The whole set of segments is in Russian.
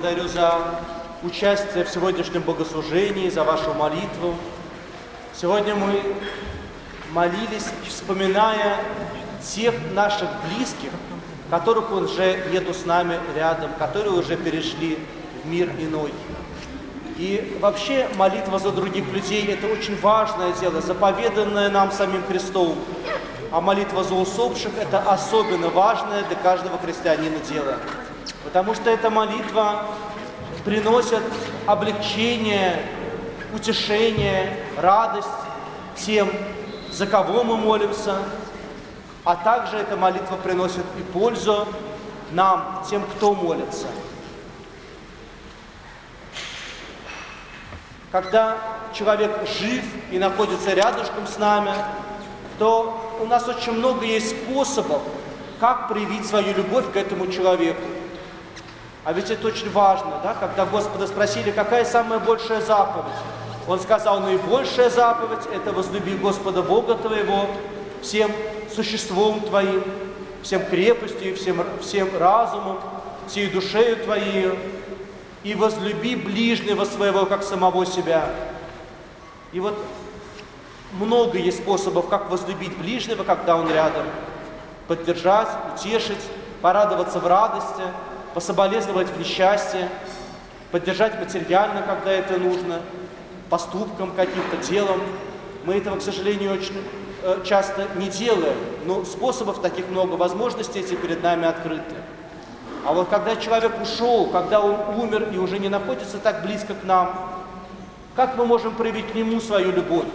благодарю за участие в сегодняшнем богослужении, за вашу молитву. Сегодня мы молились, вспоминая тех наших близких, которых уже нету с нами рядом, которые уже перешли в мир иной. И вообще молитва за других людей – это очень важное дело, заповеданное нам самим Христом. А молитва за усопших – это особенно важное для каждого христианина дело. Потому что эта молитва приносит облегчение, утешение, радость тем, за кого мы молимся. А также эта молитва приносит и пользу нам, тем, кто молится. Когда человек жив и находится рядышком с нами, то у нас очень много есть способов, как проявить свою любовь к этому человеку. А ведь это очень важно, да? Когда Господа спросили, какая самая большая заповедь? Он сказал, наибольшая заповедь – это возлюби Господа Бога твоего всем существом твоим, всем крепостью, всем разумом, всей душею твоей, и возлюби ближнего своего, как самого себя. И вот много есть способов, как возлюбить ближнего, когда он рядом. Поддержать, утешить, порадоваться в радости, пособолезновать в несчастье, поддержать материально, когда это нужно, поступком каким-то, делом. Мы этого, к сожалению, очень часто не делаем, но способов таких много, возможностей эти перед нами открыты. А вот когда человек ушел, когда он умер и уже не находится так близко к нам, как мы можем проявить к нему свою любовь?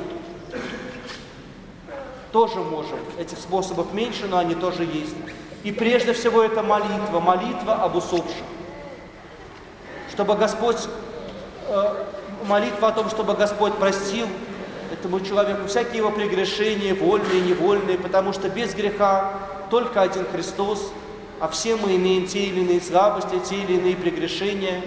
Тоже можем. Этих способов меньше, но они тоже есть. И прежде всего это молитва об усопших. Чтобы Господь, молитва о том, чтобы Господь простил этому человеку всякие его прегрешения, вольные, невольные, потому что без греха только один Христос, а все мы имеем те или иные слабости, те или иные прегрешения.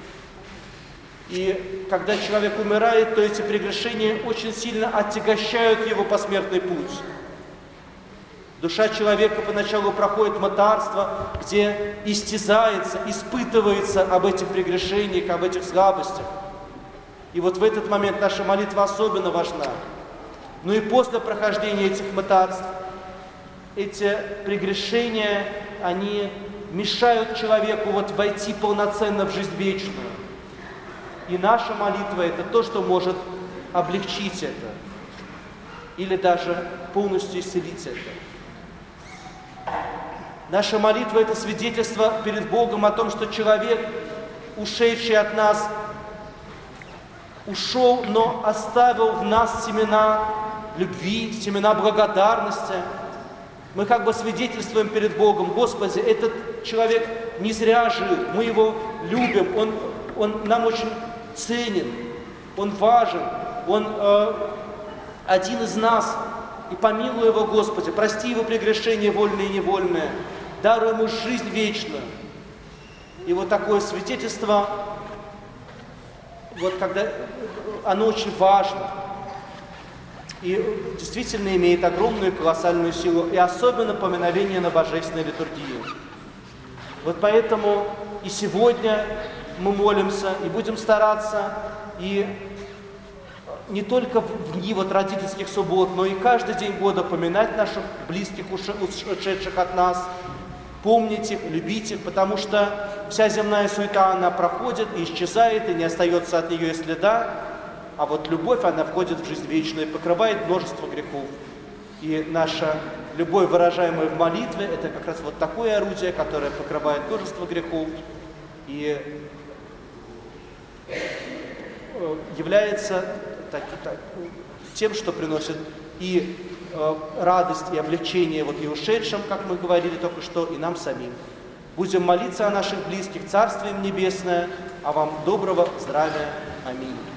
И когда человек умирает, то эти прегрешения очень сильно отягощают его посмертный путь. Душа человека поначалу проходит мытарство, где истязается, испытывается об этих прегрешениях, об этих слабостях. И вот в этот момент наша молитва особенно важна. Ну и после прохождения этих мытарств, эти прегрешения, они мешают человеку войти полноценно в жизнь вечную. И наша молитва – это то, что может облегчить это. Или даже полностью исцелить это. Наша молитва – это свидетельство перед Богом о том, что человек, ушедший от нас, ушел, но оставил в нас семена любви, семена благодарности. Мы как бы свидетельствуем перед Богом: Господи, этот человек не зря жил, мы его любим, он нам очень ценен, он важен, он один из нас, и помилуй его, Господи, прости его прегрешения вольные и невольные, даруй ему жизнь вечную. И вот такое свидетельство, вот когда оно очень важно и действительно имеет огромную колоссальную силу, и особенно поминовение на божественной литургии. Вот поэтому и сегодня мы молимся и будем стараться, и не только в дни родительских суббот, но и каждый день года поминать наших близких, ушедших от нас, помнить их, любить их, потому что вся земная суета, она проходит и исчезает, и не остается от нее и следа, а вот любовь, она входит в жизнь вечную и покрывает множество грехов. И наша любовь, выражаемая в молитве, это как раз вот такое орудие, которое покрывает множество грехов и является тем, что приносит и радость, и облегчение и ушедшим, как мы говорили только что, и нам самим. Будем молиться о наших близких, Царствие им Небесное, а вам доброго здравия. Аминь.